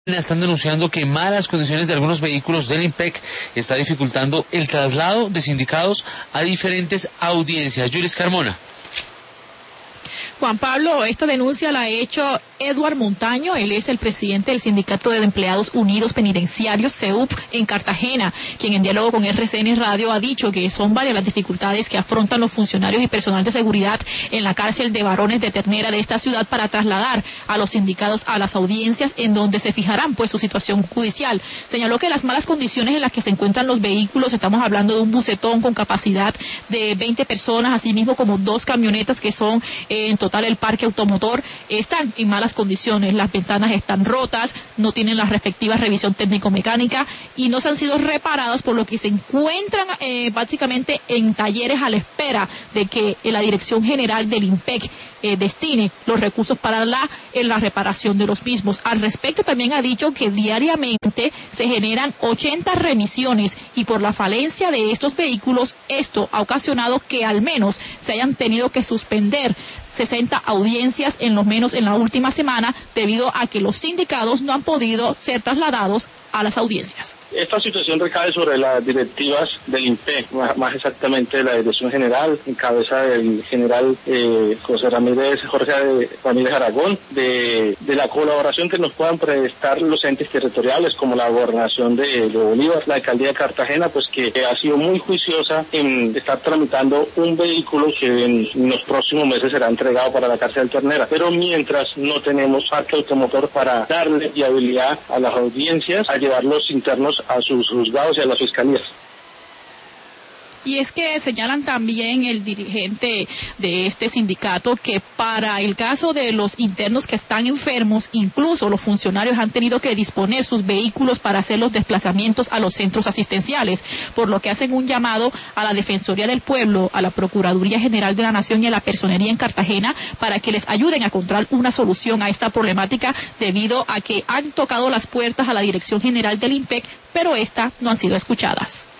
están denunciando que malas condiciones de algunos vehículos del IMPEC está dificultando el traslado de sindicados a diferentes audiencias. Julis Carmona. Juan Pablo, esta denuncia la ha hecho Eduard Montaño, él es el presidente del Sindicato de Empleados Unidos Penitenciarios, SEUP, en Cartagena, quien en diálogo con RCN Radio ha dicho que son varias las dificultades que afrontan los funcionarios y personal de seguridad en la cárcel de varones de Ternera de esta ciudad para trasladar a los sindicados a las audiencias en donde se fijarán pues su situación judicial. Señaló que las malas condiciones en las que se encuentran los vehículos, estamos hablando de un bucetón con capacidad de 20 personas, así mismo como 2 camionetas que son en total el parque automotor, están en malas condiciones, las ventanas están rotas, no tienen la respectiva revisión técnico-mecánica y no se han sido reparados, por lo que se encuentran básicamente en talleres a la espera de que la Dirección General del IMPEC destine los recursos para la reparación de los mismos. Al respecto también ha dicho que diariamente se generan 80 remisiones y por la falencia de estos vehículos, esto ha ocasionado que al menos se hayan tenido que suspender 60 audiencias en lo menos en la última semana debido a que los sindicados no han podido ser trasladados a las audiencias. Esta situación recae sobre las directivas del IMPEC, más exactamente de la Dirección General, en cabeza del general Jorge Ramírez Aragón, de la colaboración que nos puedan prestar los entes territoriales como la Gobernación de Bolívar, la Alcaldía de Cartagena, pues que ha sido muy juiciosa en estar tramitando un vehículo que en los próximos meses será entregado para la cárcel de Ternera. Pero mientras no tenemos parque automotor para darle viabilidad a las audiencias, a llevar los internos a sus juzgados y a las fiscalías. Y es que señalan también el dirigente de este sindicato que para el caso de los internos que están enfermos, incluso los funcionarios han tenido que disponer sus vehículos para hacer los desplazamientos a los centros asistenciales, por lo que hacen un llamado a la Defensoría del Pueblo, a la Procuraduría General de la Nación y a la Personería en Cartagena para que les ayuden a encontrar una solución a esta problemática debido a que han tocado las puertas a la Dirección General del IMPEC, pero estas no han sido escuchadas.